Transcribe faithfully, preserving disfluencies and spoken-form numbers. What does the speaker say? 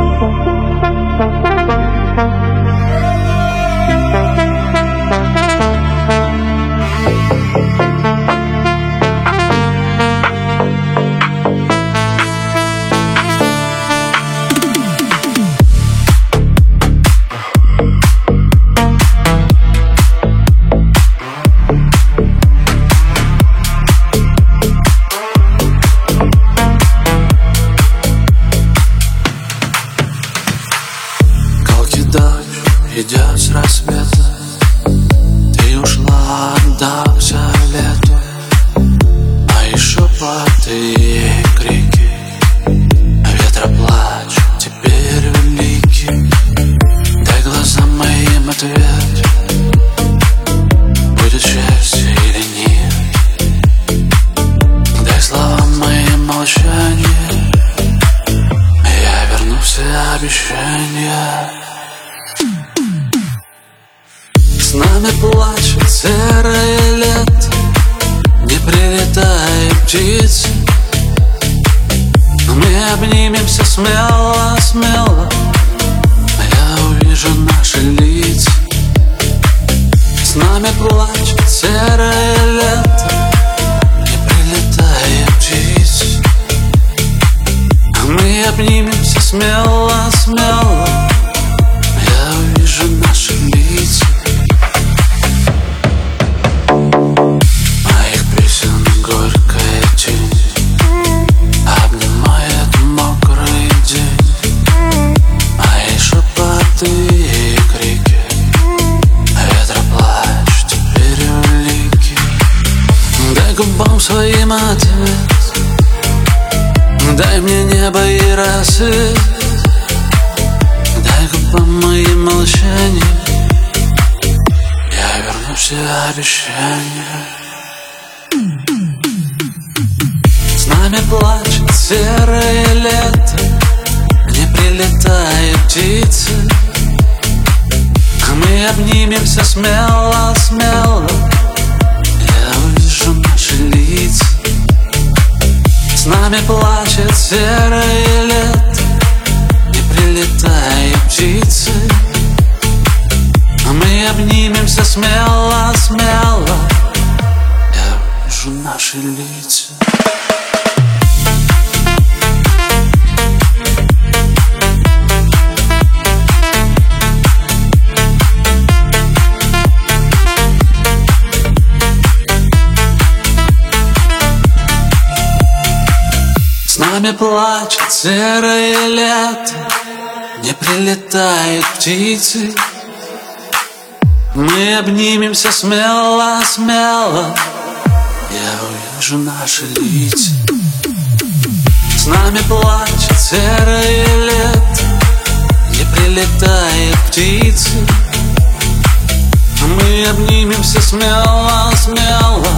Идет с рассвета, ты ушла, отдался лету. Мои шепоты и крики, ветра плач теперь велики. Дай глазам моим ответ, будет счастье или нет. Дай словам моим молчание, я верну все обещания. С нами плачет серое лето, не прилетает птицы. Но мы обнимемся смело, смело, я увижу наши лица. С нами плачет серое лето, не прилетает птицы. А мы обнимемся смело, смело, я увижу наши лица. И крики, ветра плач теперь велики. Дай губам своим ответ, дай мне небо и рассвет. Дай губам моим молчание, я верну все обещания. С нами плачет серое лето, не прилетает птицы. Мы обнимемся смело, смело, я увижу наши лица. С нами плачет серое лето, не прилетает птицы. Мы обнимемся смело, смело, я увижу наши лица. С нами плачет серое лето, не прилетают птицы. Мы обнимемся смело, смело, я увижу наши лица. С нами плачет серое лето, не прилетают птицы. Мы обнимемся смело, смело,